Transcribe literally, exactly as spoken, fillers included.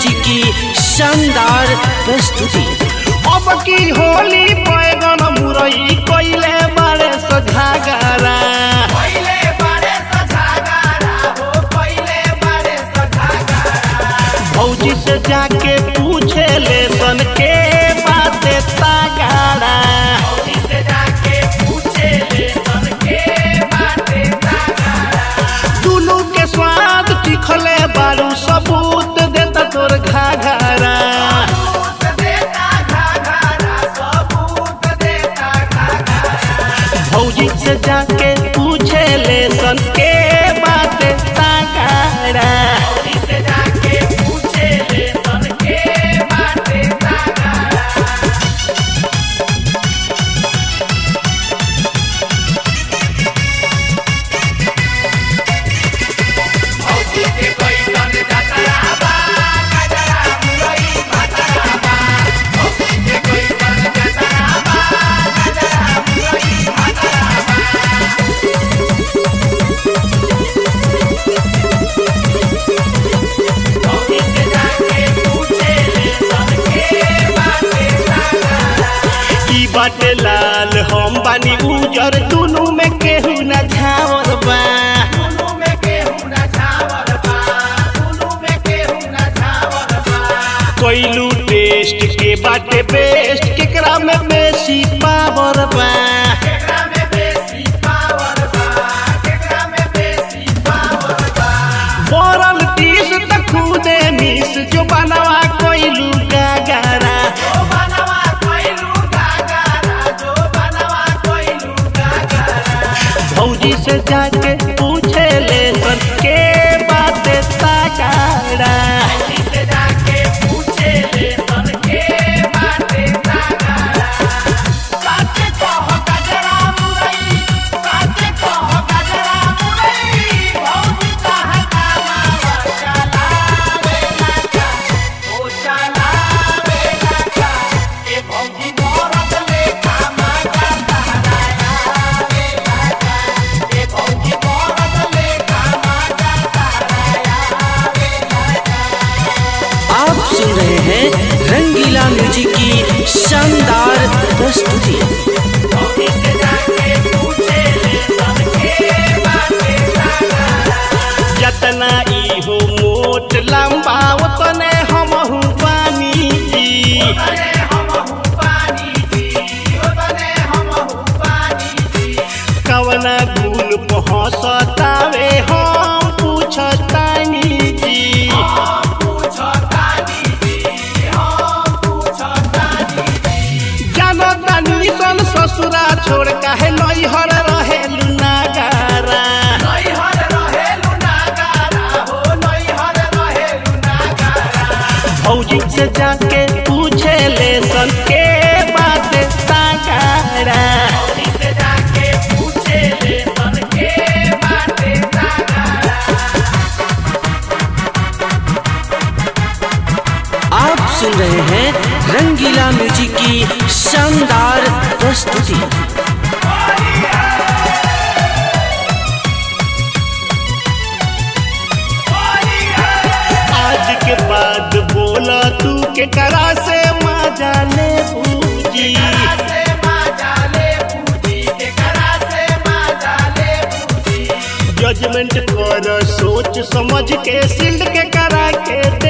Music की शानदार प्रस्तुति। अब की होली बैगन मुरई कोइले बारे सझागारा कोइले बारे सझागारा हो कोइले बारे सझागारा। भौजी से जाके पूछे ले सन के बाते तागारा। भौजी से जाके पूछे ले सन के बाते तागारा। दुनू के स्वाद चिखले बारू सबूत देता तोर घाघरा। भौजी से जाके पूछे ले सन के बाते तागारा। भौजी से जाके पूछे ले सन के बाते तागारा। भौजी के कैसन जतरा बा गजरा मुरई भतरा बा। भौजी के कैसन जतरा बा गजरा मुरई भतरा बा। भौजी से जाके पूछे ले सन के बाते तागारा। की बाटे लाल हम बानी उजर दुनू में केहू न झावर बा। दुनू में केहू न झावर बा। दुनू में केहू न झावर बा। कोइलू टेस्ट के बाटे बेस्ट केकरा में बेसी पावर बा। केकरा में बेसी पावर बा। केकरा में बेसी पावर बा। बोरल तीस त खुदे मिस जो बनवा कोइलू गागारा। जो बनवा कोइलू गागारा। जो बनवा कोइलू गागारा। भौजी से जाके पूछे ले सन के बाते तागारा। भौजी से जाके पूछे ले सन के बाते तागारा। साचे कह गजरा मुरई। साचे कह गजरा मुरई। भौजी कहा कामावा चलावे लगा। ओ चलावे लगा। ए भौजी मरद लेखा मागा तहरायावे लगा। ए भौजी मरद लेखा मागा तहरायावे लगा। आप सुन रहे हैं रंगीला म्यूजिक की शानदार प्रस्तुति। भौजी से जाके पूछे ले सन के बाते तागारा। जतना ई हो मोट लंबा उतने हमहू पानी जी। ओतने हमहू पानी जी। ओतने हमहू पानी जी। कवना गुल पहुँचतावे हम पूछतानी जी। हम पूछतानी जी। हम पूछतानी जी। जानो तानी सन ससुरा छोड़ काहे नैहर रहेलु नागारा। नैहर रहेलु नागारा हो। नैहर रहेलु नागारा। भौजी से जाके पूछे ले सन के बाते तागारा। भौजी से जाके पूछे ले सन के बाते तागारा। आप सुन रहे हैं रंगीला म्यूजिक की शानदार प्रस्तुति। आज के बाद बोला तू के करा से मजा ले पूजी। केकरा से माजा ले पूजी। केकरा से माजा ले पूजी। जजमेंट कर सोच समझ के सिल्ड के करा के